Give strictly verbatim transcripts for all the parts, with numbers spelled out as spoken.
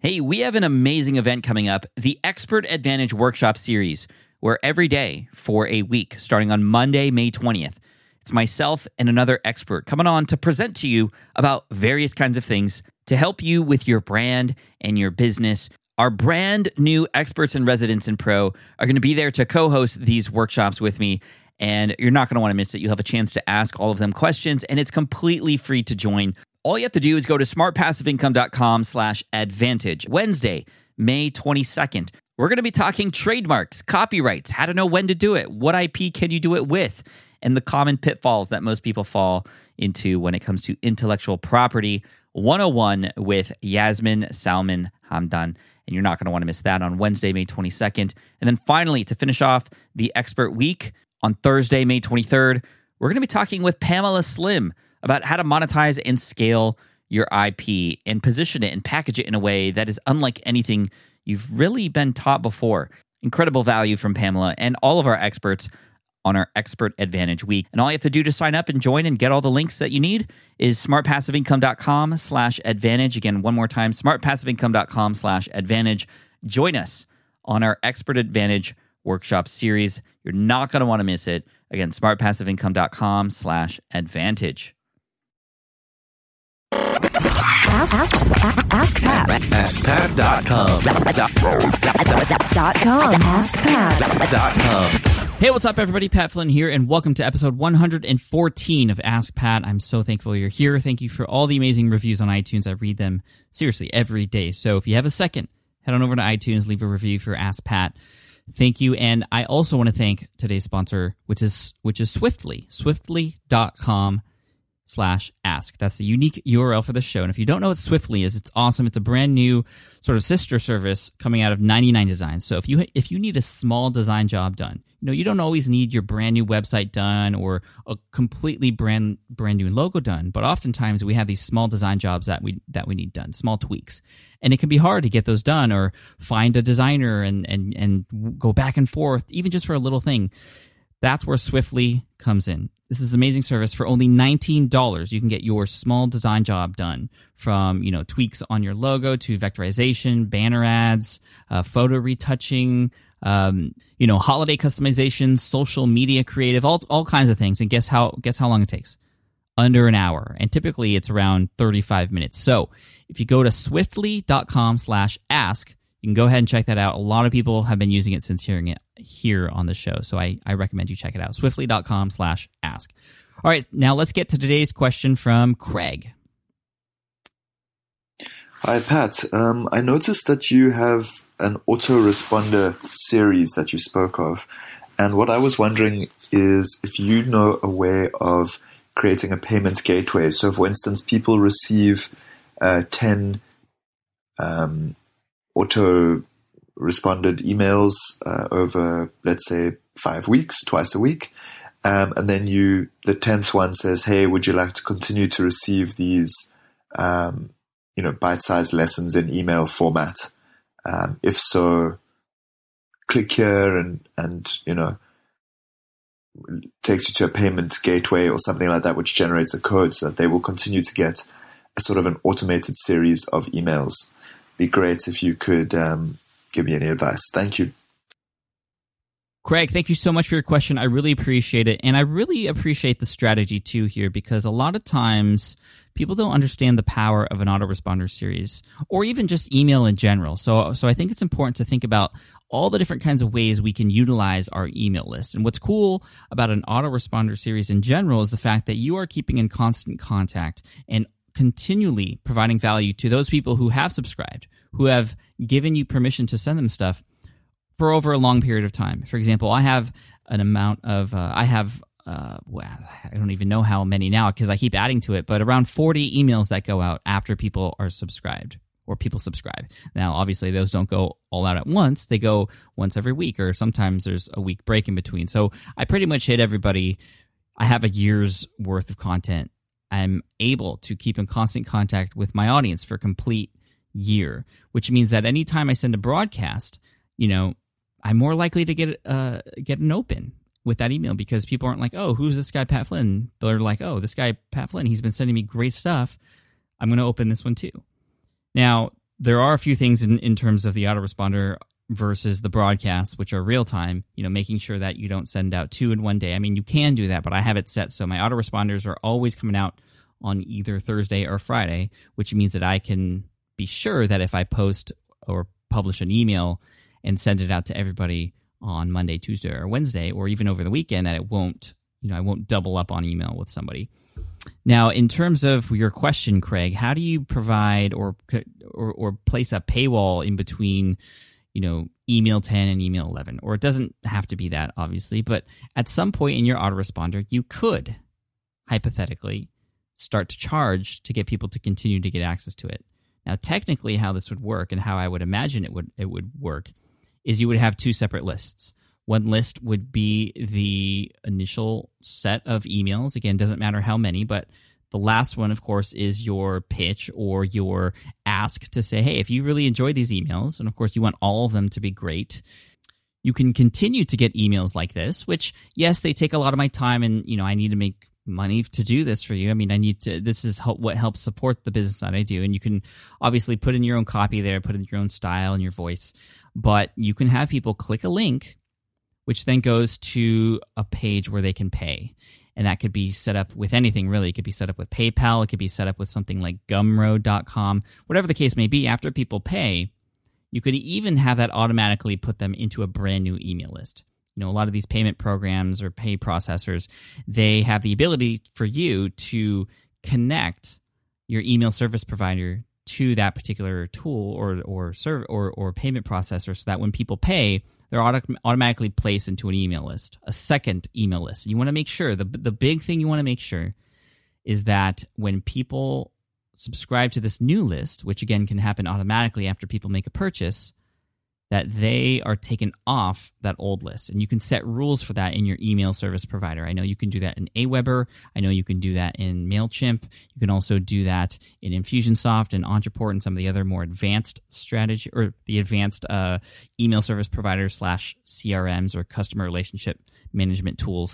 Hey, we have an amazing event coming up, the Expert Advantage Workshop Series, where every day for a week, starting on Monday, May twentieth, it's myself and another expert coming on to present to you about various kinds of things to help you with your brand and your business. Our brand new experts and residents in Pro are going to be there to co-host these workshops with me, and you're not going to want to miss it. You'll have a chance to ask all of them questions, and it's completely free to join. All you have to do is go to smartpassiveincome.com slash advantage. Wednesday, May twenty-second. We're going to be talking trademarks, copyrights, how to know when to do it, what I P can you do it with, and the common pitfalls that most people fall into when it comes to intellectual property one oh one with Yasmin Salman Hamdan. And you're not going to want to miss that on Wednesday, May twenty-second. And then finally, to finish off the Expert Week, on Thursday, May twenty-third, we're going to be talking with Pamela Slim about how to monetize and scale your I P and position it and package it in a way that is unlike anything you've really been taught before. Incredible value from Pamela and all of our experts on our Expert Advantage Week. And all you have to do to sign up and join and get all the links that you need is smartpassiveincome.com slash advantage. Again, one more time, smartpassiveincome.com slash advantage. Join us on our Expert Advantage Workshop Series. You're not going to want to miss it. Again, smartpassiveincome.com slash advantage. Ask, ask, ask Pat. AskPat dot com. Dot com. AskPat Dot com. Hey, what's up, everybody? Pat Flynn here, and welcome to episode one hundred fourteen of Ask Pat. I'm so thankful you're here. Thank you for all the amazing reviews on iTunes. I read them seriously every day. So if you have a second, head on over to iTunes, leave a review for Ask Pat. Thank you. And I also want to thank today's sponsor, which is which is Swiftly. Swiftly dot com slash ask. That's the unique U R L for the show. And if you don't know what Swiftly is, it's awesome. It's a brand new sort of sister service coming out of ninety-nine Designs. So if you if you need a small design job done, you know, you don't always need your brand new website done or a completely brand brand new logo done, but oftentimes we have these small design jobs that we that we need done, small tweaks. And it can be hard to get those done or find a designer and and and go back and forth, even just for a little thing. That's where Swiftly comes in. This is an amazing service. For only nineteen dollars, you can get your small design job done, from, you know, tweaks on your logo to vectorization, banner ads, uh, photo retouching, um, you know, holiday customization, social media creative, all all kinds of things. And guess how guess how long it takes? Under an hour. And typically it's around thirty-five minutes. So if you go to swiftly dot com slash ask, you can go ahead and check that out. A lot of people have been using it since hearing it here on the show, so I, I recommend you check it out. swiftly dot com slash ask. All right, now let's get to today's question from Craig. Hi, Pat. Um, I noticed that you have an autoresponder series that you spoke of, and what I was wondering is if you know a way of creating a payment gateway. So, for instance, people receive uh, ten um, auto responded emails uh, over, let's say, five weeks, twice a week. Um, and then you, the tenth one says, hey, would you like to continue to receive these, um, you know, bite-sized lessons in email format? Um, if so, click here and, and, you know, takes you to a payment gateway or something like that, which generates a code so that they will continue to get a sort of an automated series of emails. Be great if you could um, give me any advice. Thank you. Craig, thank you so much for your question. I really appreciate it. And I really appreciate the strategy too here, because a lot of times people don't understand the power of an autoresponder series or even just email in general. So, so I think it's important to think about all the different kinds of ways we can utilize our email list. And what's cool about an autoresponder series in general is the fact that you are keeping in constant contact and continually providing value to those people who have subscribed, who have given you permission to send them stuff for over a long period of time. For example, I have an amount of, uh, I have, uh, well, I don't even know how many now because I keep adding to it, but around forty emails that go out after people are subscribed or people subscribe. Now, obviously, those don't go all out at once. They go once every week, or sometimes there's a week break in between. So I pretty much hit everybody. I have a year's worth of content. I'm able to keep in constant contact with my audience for a complete year, which means that anytime I send a broadcast, you know, I'm more likely to get uh, get an open with that email because people aren't like, oh, who's this guy, Pat Flynn? They're like, oh, this guy, Pat Flynn, he's been sending me great stuff. I'm going to open this one too. Now, there are a few things in, in terms of the autoresponder versus the broadcasts, which are real time, you know, making sure that you don't send out two in one day. I mean, you can do that, but I have it set so my autoresponders are always coming out on either Thursday or Friday, which means that I can be sure that if I post or publish an email and send it out to everybody on Monday, Tuesday, or Wednesday, or even over the weekend, that it won't, you know, I won't double up on email with somebody. Now, in terms of your question, Craig, how do you provide or or, or place a paywall in between, you know, email ten and email eleven? Or it doesn't have to be that, obviously, but at some point in your autoresponder, you could, hypothetically, start to charge to get people to continue to get access to it. Now, technically, how this would work and how I would imagine it would it would work is you would have two separate lists. One list would be the initial set of emails. Again, doesn't matter how many, but the last one, of course, is your pitch or your ask to say, hey, if you really enjoy these emails, and of course you want all of them to be great, you can continue to get emails like this, which, yes, they take a lot of my time, and you know I need to make money to do this for you. I mean, I need to, this is help, what helps support the business that I do. And you can obviously put in your own copy there, put in your own style and your voice, but you can have people click a link, which then goes to a page where they can pay. And that could be set up with anything, really. It could be set up with PayPal. It could be set up with something like Gumroad dot com. Whatever the case may be, after people pay, you could even have that automatically put them into a brand new email list. You know, a lot of these payment programs or pay processors, they have the ability for you to connect your email service provider to that particular tool or or serve or or payment processor, so that when people pay, they're auto- automatically placed into an email list, a second email list. You want to make sure, the the big thing you want to make sure is that when people subscribe to this new list, which again can happen automatically after people make a purchase, that they are taken off that old list. And you can set rules for that in your email service provider. I know you can do that in Aweber. I know you can do that in MailChimp. You can also do that in Infusionsoft and Ontraport and some of the other more advanced strategy or the advanced uh, email service providers slash C R Ms or customer relationship management tools.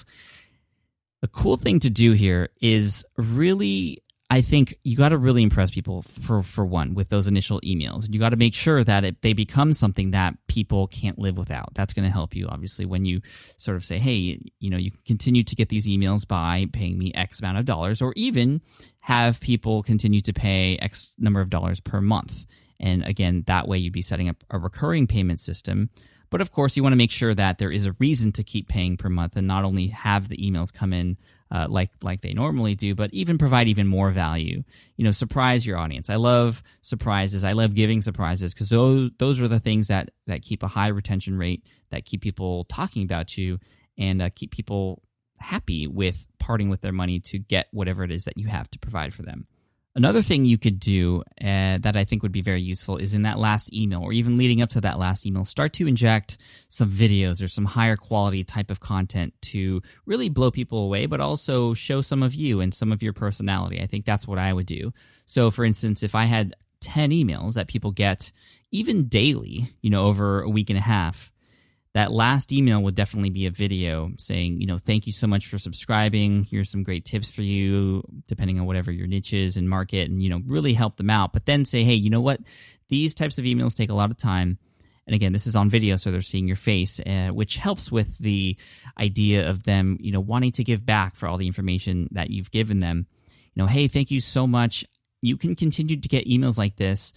The cool thing to do here is really, I think you got to really impress people for, for one with those initial emails. You got to make sure that it, they become something that people can't live without. That's going to help you, obviously, when you sort of say, hey, you know, you can continue to get these emails by paying me X amount of dollars, or even have people continue to pay X number of dollars per month. And again, that way you'd be setting up a recurring payment system. But of course, you want to make sure that there is a reason to keep paying per month and not only have the emails come in Uh, like like they normally do, but even provide even more value. You know, surprise your audience. I love surprises. I love giving surprises because those those are the things that that keep a high retention rate, that keep people talking about you, and uh, keep people happy with parting with their money to get whatever it is that you have to provide for them. Another thing you could do uh, that I think would be very useful is in that last email, or even leading up to that last email, start to inject some videos or some higher quality type of content to really blow people away, but also show some of you and some of your personality. I think that's what I would do. So, for instance, if I had ten emails that people get even daily, you know, over a week and a half, that last email would definitely be a video saying, you know, thank you so much for subscribing. Here's some great tips for you, depending on whatever your niche is and market, and, you know, really help them out. But then say, hey, you know what? These types of emails take a lot of time. And again, this is on video, so they're seeing your face, uh, which helps with the idea of them, you know, wanting to give back for all the information that you've given them. You know, hey, thank you so much. You can continue to get emails like this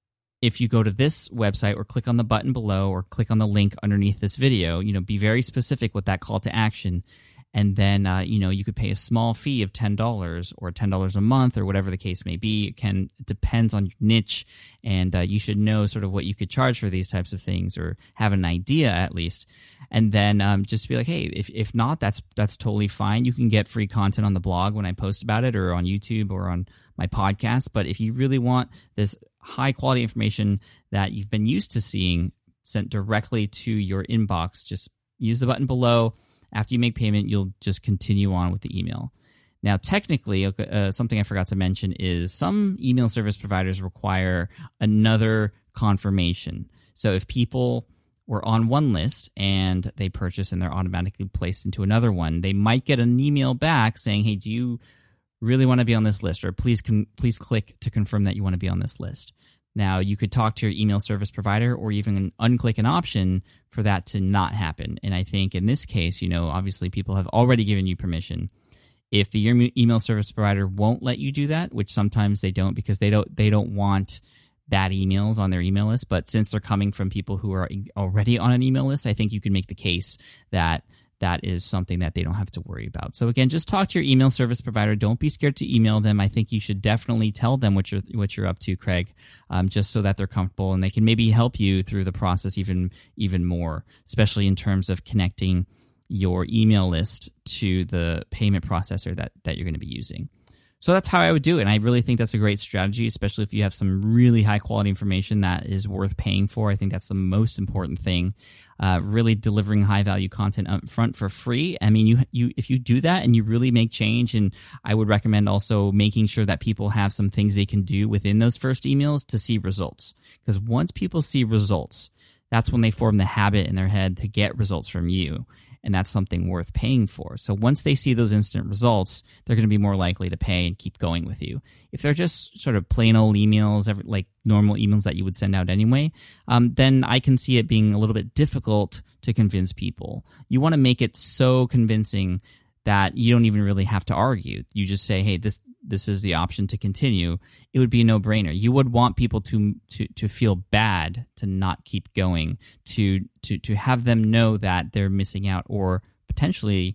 if you go to this website or click on the button below or click on the link underneath this video. You know, be very specific with that call to action. And then, uh, you know, you could pay a small fee of ten dollars or ten dollars a month or whatever the case may be. It can, it depends on your niche, and uh, you should know sort of what you could charge for these types of things, or have an idea at least. And then um, just be like, hey, if if not, that's that's totally fine. You can get free content on the blog when I post about it, or on YouTube, or on my podcast. But if you really want this high quality information that you've been used to seeing sent directly to your inbox, just use the button below. After you make payment, you'll just continue on with the email. Now, technically, uh, something I forgot to mention is some email service providers require another confirmation. So if people were on one list and they purchase and they're automatically placed into another one, they might get an email back saying, hey, do you really want to be on this list? Or please con- please click to confirm that you want to be on this list. Now, you could talk to your email service provider or even unclick an option for that to not happen. And I think in this case, you know, obviously people have already given you permission. If the your email service provider won't let you do that, which sometimes they don't because they don't they don't want bad emails on their email list, but since they're coming from people who are already on an email list, I think you can make the case that that is something that they don't have to worry about. So again, just talk to your email service provider. Don't be scared to email them. I think you should definitely tell them what you're what you're up to, Craig, um, just so that they're comfortable and they can maybe help you through the process even even more, especially in terms of connecting your email list to the payment processor that, that you're going to be using. So that's how I would do it. And I really think that's a great strategy, especially if you have some really high quality information that is worth paying for. I think that's the most important thing. Uh, really delivering high value content up front for free. I mean, you you if you do that and you really make change, and I would recommend also making sure that people have some things they can do within those first emails to see results. Because once people see results, that's when they form the habit in their head to get results from you. And that's something worth paying for. So once they see those instant results, they're going to be more likely to pay and keep going with you. If they're just sort of plain old emails, like normal emails that you would send out anyway, um, then I can see it being a little bit difficult to convince people. You want to make it so convincing that you don't even really have to argue. You just say, hey, this this is the option to continue. It would be a no-brainer. You would want people to to to feel bad to not keep going, to to to have them know that they're missing out or potentially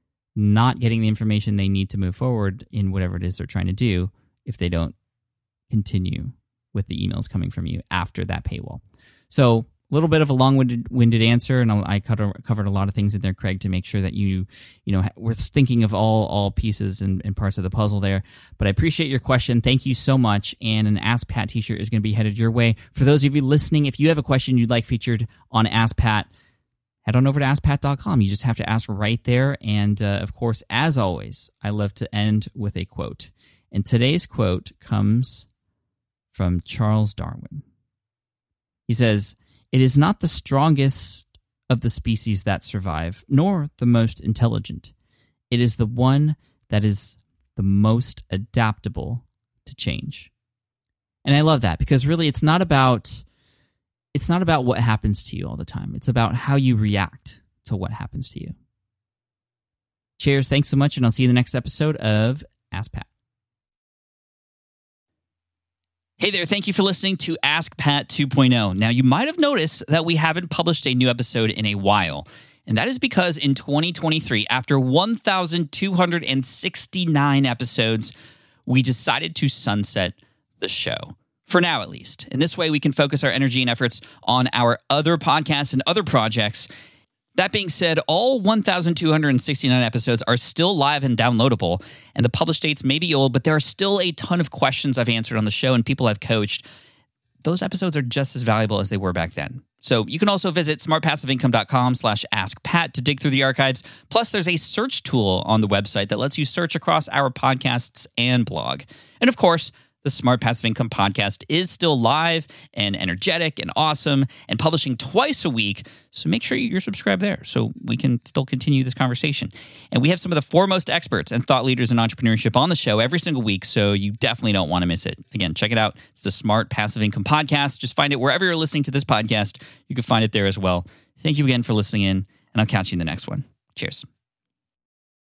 not getting the information they need to move forward in whatever it is they're trying to do if they don't continue with the emails coming from you after that paywall. So a little bit of a long-winded winded answer, and I covered a lot of things in there, Craig, to make sure that you, you know, we're thinking of all all pieces and, and parts of the puzzle there. But I appreciate your question. Thank you so much. And an Ask Pat t-shirt is going to be headed your way. For those of you listening, if you have a question you'd like featured on Ask Pat, head on over to ask pat dot com. You just have to ask right there. And uh, of course, as always, I love to end with a quote. And today's quote comes from Charles Darwin. He says, "It is not the strongest of the species that survive, nor the most intelligent. It is the one that is the most adaptable to change." And I love that because really it's not about it's not about what happens to you all the time. It's about how you react to what happens to you. Cheers, thanks so much, and I'll see you in the next episode of Ask Pat. Hey there, thank you for listening to Ask Pat two point oh. Now, you might have noticed that we haven't published a new episode in a while, and that is because in twenty twenty-three, after one thousand two hundred sixty-nine episodes, we decided to sunset the show. For now, at least. In this way, we can focus our energy and efforts on our other podcasts and other projects. That being said, all one thousand two hundred sixty-nine episodes are still live and downloadable, and the published dates may be old, but there are still a ton of questions I've answered on the show and people I've coached. Those episodes are just as valuable as they were back then. So you can also visit smartpassiveincome.com slash askpat to dig through the archives. Plus, there's a search tool on the website that lets you search across our podcasts and blog. And of course, the Smart Passive Income podcast is still live and energetic and awesome and publishing twice a week. So make sure you're subscribed there so we can still continue this conversation. And we have some of the foremost experts and thought leaders in entrepreneurship on the show every single week, so you definitely don't want to miss it. Again, check it out. It's the Smart Passive Income podcast. Just find it wherever you're listening to this podcast. You can find it there as well. Thank you again for listening in, and I'll catch you in the next one. Cheers.